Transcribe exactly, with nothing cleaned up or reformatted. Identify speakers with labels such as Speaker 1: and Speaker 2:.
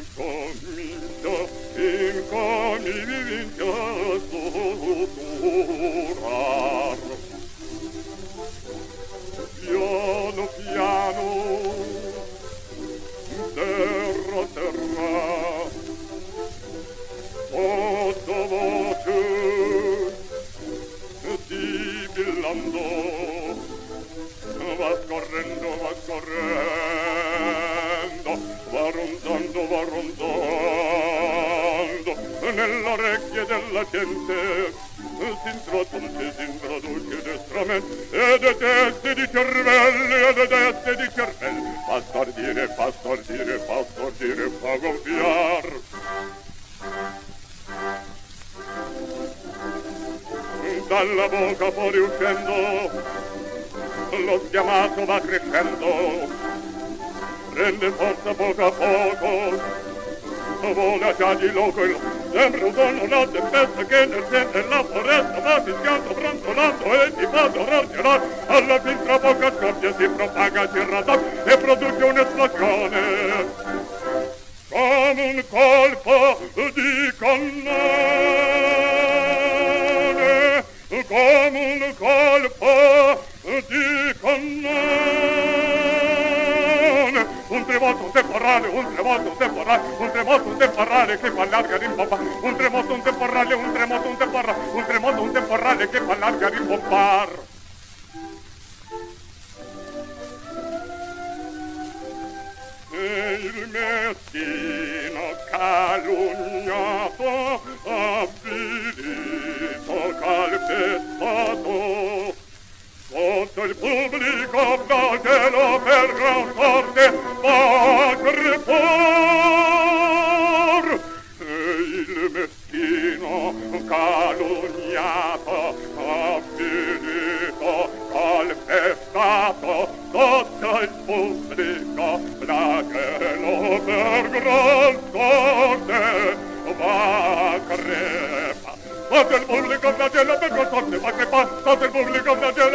Speaker 1: Comincia, incomincia a sussurrar. Piano, piano, terra, terra, sottovoce, sibillando, va scorrendo, va scorrendo, va rondando, va rondando, nell'orecchie della gente si introduce, si introduce destramente, ed è teste di cervelli, ed è teste di cervelli, fa stordire, fa stordire, fa stordire, fa gonfiar. Dalla bocca fuori uscendo, lo schiamato va crescendo, prende forza poco a poco, vola già di loco il sembra un dono la tempesta che nel centro della foresta va fischiando, brontolando e ti fa dorare, alla fin tra poca scoppia si propaga, si raddoppia e produce un'esplosione come un colpo di cannone, come un colpo di cannone, un tremoto, un temporale, un tremoto, un temporale, un tremoto, un temporale che fa larga rimbomba, un tremoto, un temporale, un tremoto, un temporale, un tremoto, un temporale che fa larga rimbombar. E il meschino calunniato, avvilito, calpestato, sotto il pubblico flagelo per gran forte fa crepar. E il meschino calunniato, avvilito, calpestato, sotto il pubblico flagelo per gran forte va crepar. Sotto il pubblico flagelo per gran forte va crepar. Sotto il pubblico flagelo